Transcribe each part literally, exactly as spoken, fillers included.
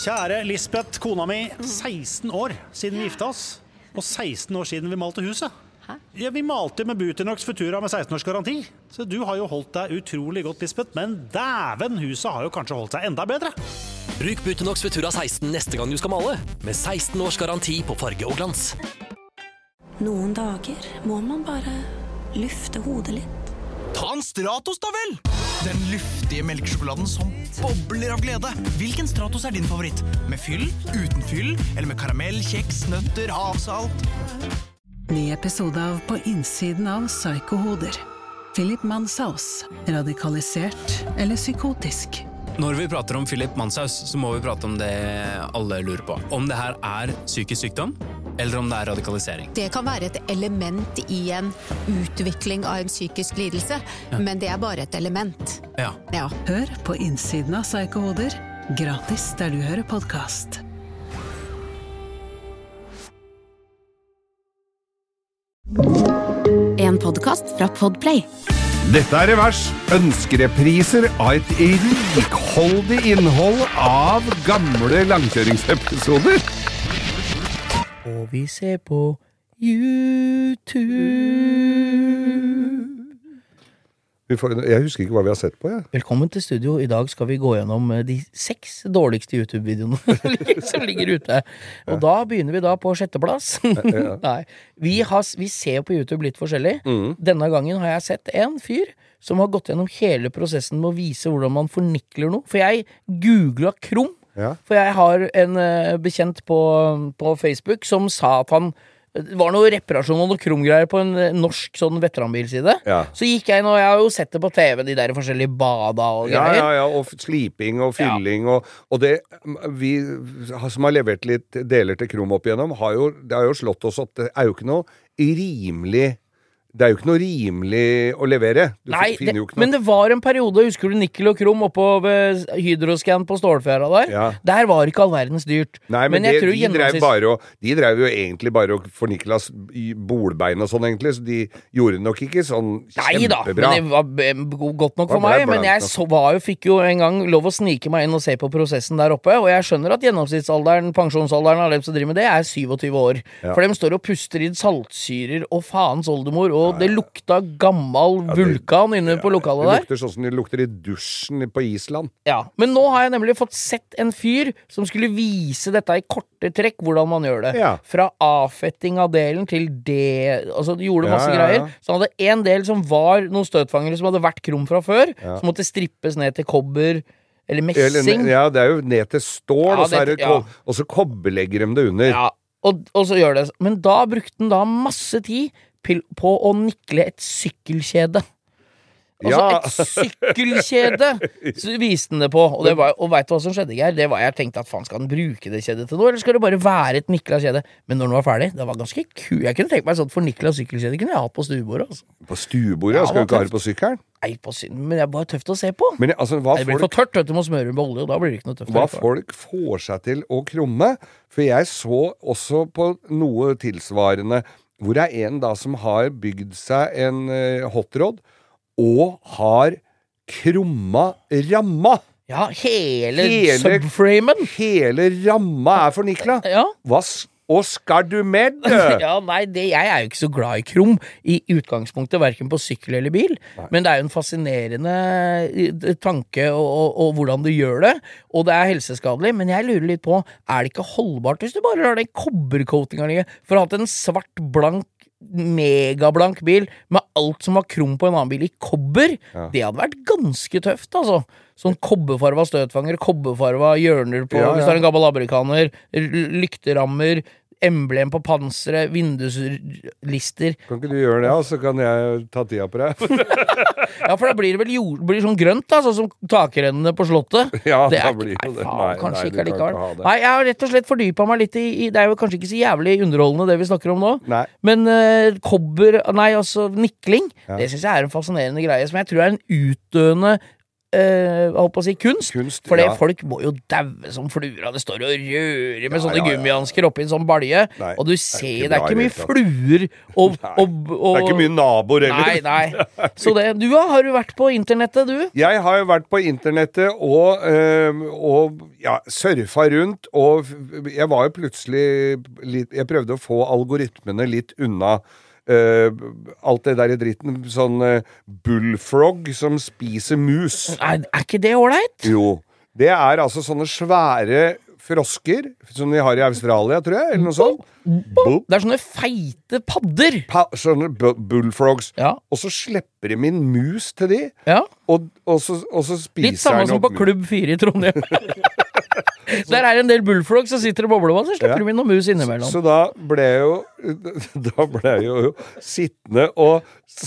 Kjære Lisbeth, kona mi, seksten år siden vi gifta oss, og seksten år siden vi malte huset. Hæ? Ja, vi malte med Buternox Futura med seksten års garanti. Så du har jo holdt deg utrolig godt, Lisbeth, men dæven, huset har jo kanskje holdt seg enda bedre. Bruk Buternox Futura seksten neste gang du skal male, med seksten års garanti på farge og glans. Noen dager må man bare lufte hodet litt. Ta en Stratos da vel! Den luftige melkesjokoladen som bobler av glede. Hvilken Stratos er din favoritt? Med fyll, uten fyll, eller med karamell, kjeks, nøtter, havsalt? Ny episode av På innsiden av Psykohoder. Philip Manshaus, radikalisert eller psykotisk? Når vi prater om Philip Manshaus, så må vi prate om det alle lurer på. Om det her er psykisk sykdom, eller om det er radikalisering. Det kan være et element i en utvikling av en psykisk lidelse, ja. Men det er bare et element. Ja. Ja. Hør På innsiden av Psykohoder, gratis der du hører podcast. En podcast fra Podplay. Dette er Revers, ønskerepriser av et rikholdig innhold av gamle langkjøringsepisoder. Og vi ser på YouTube. Vi får, jeg husker ikke hva vi har sett på, jeg. Velkommen til studio. I dag skal vi gå gjennom de seks dårligste YouTube-videoene som ligger ute. Og ja. Da begynner vi da på sjetteplass. Ja. Nei, vi, har, vi ser på YouTube litt forskjellig. Mm. Denne gangen har jeg sett en fyr som har gått gjennom hele prosessen med å vise hvordan man fornikler noe. For jeg googlet krum. Ja. For jeg har en uh, bekjent på, på Facebook som sa at han det var noe reparasjon og noe krumgreier på en norsk sånn veteranbilside. Ja. Så gikk jeg inn, og jeg har jo sett det på T V, de der forskjellige bada og greier. Ja, ja, ja, og sliping og fylling, ja. og, og det, vi som har levert litt deler til krum opp igjennom, har jo, det har jo slått oss at det er jo ikke noe rimelig Det er jo ikke noe rimelig å levere. Du Nei, finner det, jo ikke noe. Men det var en periode, husker du Nikkel og Krum oppå ved Hydroscan på Stålfjæra der? Ja. Der var ikke all verdens dyrt. Nei, men, men det, jeg tror de, gjennomsnitt... drev bare og, de drev jo egentlig bare og for Niklas bolbein og sånn egentlig, så de gjorde nok ikke sånn Nei, kjempebra. Nei da, men det var godt nok for meg, men jeg så, var jo, fikk jo en gang lov å snike meg inn og se på prosessen der oppe, og jeg skjønner at gjennomsnittsalderen, pensjonsalderen av dem som driver med det, er syvogtyve år. Ja. For dem står og puster i saltsyrer og faens oldemor, og ja, ja. Det lukta gammal ja, det, vulkan inne ja, på lokalet der. Det lukter sånn som det lukter i dusjen på Island. Ja, men nå har jeg nemlig fått sett en fyr som skulle vise dette i korte trekk, hvordan man gjør det. Ja. Fra avfetting av delen til det, altså de gjorde masse ja, ja, ja. greier. Så han hadde en del som var noen støtfangere som hadde vært krum fra før, ja. Som måtte strippes ned til kobber, eller messing. Eller, ja, det er jo ned til stål, ja, og, så det, ja. og så kobberlegger de det under. Ja, og, og så gjør det. Men da brukte han da masse tid på å nikle et sykkelkjede. Altså ja. Et sykkelkjede så viste han det på. Og, det var, og vet du hva som skjedde, Geir? Det var jeg tenkte at faen, skal han bruke det kjedet til noe, eller skal det bare være et nikla kjede? Men når den var ferdig, det var ganske kul. Jeg kunne tenke meg sånn for nikla sykkelkjede kunne jeg ha på stuebordet. Altså. På stuebordet? Ja, skal du ikke ha det på sykkelen? Nei, på synd, men det er bare tøft å se på. Men altså, hva det blir folk, for tørt, vet du, må smøre med olje, og da blir det ikke noe tøft. Hva folk får seg til å krumme, for jeg så også på noe tilsvarende hvor er en da som har bygd seg en uh, hotrod og har krumma ramma. Ja, hele, hele subframen. Hele ramma er fornikla. Ja. Hva og skal du med det? Ja, nei, det, jeg er jo ikke så glad i krum i utgangspunktet, hverken på sykkel eller bil, nei. Men det er jo en fascinerende tanke og, og, og hvordan du gjør det, og det er helseskadelig, men jeg lurer litt på, er det ikke holdbart hvis du bare lar den kobbercoatinga ligge, for å ha hatt en svart, blank, megablank bil med alt som var krum på en annen bil i kobber, ja. Det hadde vært ganske tøft, altså. Sånn kobberfarva støtfanger, kobberfarva hjørner på, ja, ja. Hvis det er en gammel amerikaner, lykterammer, emblem på panseret, vinduslister. Kan ikke du gjøre det, så kan jeg ta tida på deg? Ja, for da blir det vel jord, blir det sånn grønt, da, sånn som takrennene på slottet. Ja, det da er, blir det. Nei, faen, nei, kanskje nei, ikke likevel. Ikke nei, jeg har rett og slett fordypet meg litt i, i, det er jo kanskje ikke så jævlig underholdende det vi snakker om nå, nei. Men uh, kobber, nei, altså nikling, ja. Det synes jeg er en fascinerende greie, som jeg tror er en utdøende eh, holdt på å si kunst, Kunst, for ja. folk må jo daue som fluer, og det står og rører med Ja, sånne ja, ja. gummihansker oppi en sånn balje, Nei, og du det er ser, ikke det er bra ikke i mye det hele tatt. fluer og, Nei, og, og Det er ikke mye naboer heller. Nei, nei. Så det, du har du vært på internettet, du? Jeg har jo vært på internettet og, øh, og ja, surfa rundt, og jeg var jo plutselig litt, jeg prøvde å få algoritmene litt unna øh, alt det der i dritten, sånn øh, bullfrog som spiser mus. Er, er ikke det ålreit? Jo, det er altså sånne svære frosker, som de har i Australia, tror jeg, eller noe sånt. Bull. Det er sånne feite padder. Pa, sånne bu- bullfrogs. Ja. Og så slipper de inn mus til de, Ja. og, og, så, og så spiser Litt samme den som opp på mus. Klubb fire i Trondheim. Der er en del bullfrogs som sitter i boblevann, så slipper Ja. de inn noen mus innimellom. Så da ble jeg jo Da ble jeg jo sittende og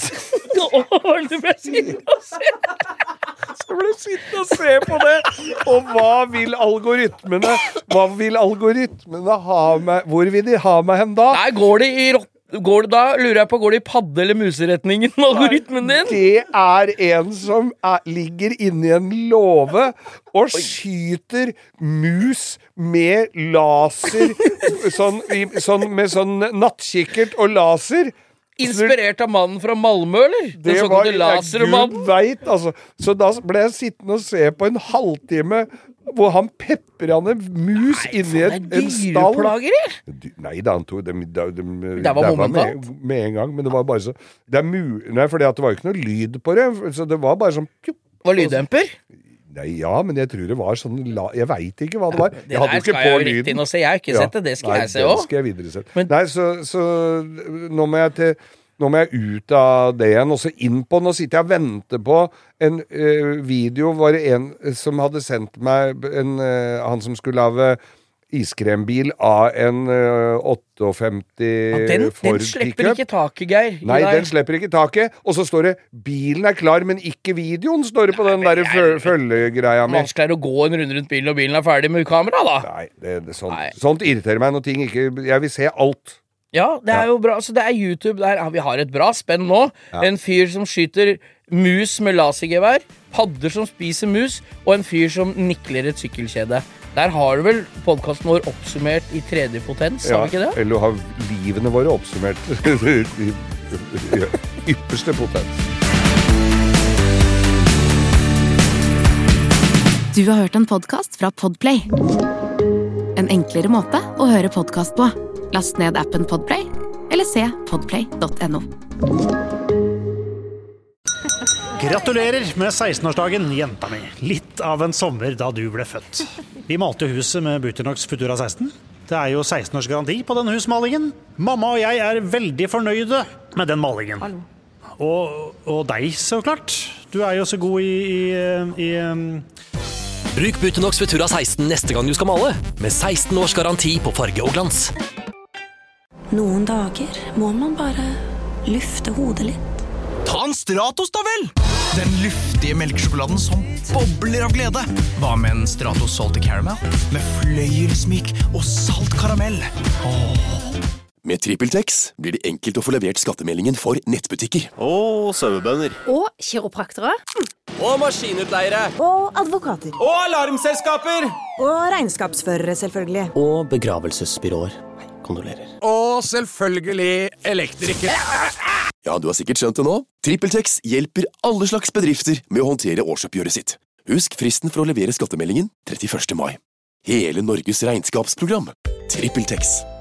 Åh, du ble sittende og se. Så ble jeg sittende og se på det. Og hva vil algoritmene Hva vil algoritmene ha meg Hvor vil de ha meg hen da? Nei, går det i rott... Går det da, lurer jeg på, går det i padde- eller museretningen, algoritmen din? Det er en som er, ligger inni en låve og skyter mus med laser sånn, i, sånn, med sånn nattkikkert og laser. Inspirert av mannen fra Malmö, eller? Den Det var såkalte lasermannen. Gud veit, altså. Så da ble jeg sittende og se på en halvtime hvor han pepra ned mus inni Det et, er en stall. dyreplageri. Du- Nei da, han tok dem de, de, Det var med, momentant. med en gang, men det var bare så det er mu, Nei, fordi at det var jo ikke noe lyd på det, så det var bare sånn pjup. Var lyddemper? Nei, ja, men jeg tror det var sånn la, Jeg veit ikke hva det var. Det Jeg hadde der jo ikke skal på jeg jo rett lyden. inn og se. Jeg har ikke sett det. Det skal Nei, jeg se den òg. skal jeg videre se. Men- Nei, så, så nå må jeg til Nå må jeg ut av det igjen, og så inn på. Nå sitter jeg og venter på en eh, video. Var det en som hadde sendt meg en, eh, han som skulle lage iskrembil av en uh, femtiåtte Ja, den, Ford den slipper pickup. ikke taket, Geir. Nei, den slipper ikke taket. Og så står det 'bilen er klar, men ikke videoen', står det på den der jeg- følgegreia mi. Vanskeligere å gå en runde rundt bilen, og bilen er ferdig med kamera, da. Nei, det, det, sånt, Nei. sånt irriterer meg når ting ikke Jeg vil se alt. Ja, det er jo bra. Så det er YouTube der. Ja, vi har et bra spenn nå. En fyr som skyter mus med lasergevær, padder som spiser mus, og en fyr som nikler et sykkelkjede. Der har du vel podkasten vår oppsummert i tredje potens, har vi ikke det? Eller har livene våre oppsummert i i ypperste potens. Du har hørt en podcast fra Podplay. En enklere måte å høre podcast på. Last ned appen Podplay, eller se podplay punktum no. Gratulerer med sekstenårsdagen, jenta mi. Litt av en sommer da du ble født. Vi malte huset med Buternox Futura seksten. Det er jo seksten års garanti på denne husmalingen. Mamma og jeg er veldig fornøyde med den malingen. Og, og deg, så klart. Du er jo så god i, i, i um... Bruk Buternox Futura seksten neste gang du skal male, med seksten års garanti på farge og glans. Noen dager må man bare lufte hodet litt. Ta en Stratos da vel! Den luftige melkesjokoladen som bobler av glede. Hva med en Stratos Salty Caramel? Med fløyelsmyk og salt karamell. Åh. Med TrippelTex blir det enkelt å få levert skattemeldingen for nettbutikker. Og sauebønder. Og kiropraktere. Og maskinutleiere. Og advokater. Og alarmselskaper. Og regnskapsførere, selvfølgelig. Og begravelsesbyråer. Kondolerer. Og selvfølgelig elektrikere. Ja, du har sikkert skjønt det nå. TrippelTex hjelper alle slags bedrifter med å håndtere årsoppgjøret sitt. Husk fristen for å levere skattemeldingen trettiførste mai. Hele Norges regnskapsprogram. TrippelTex.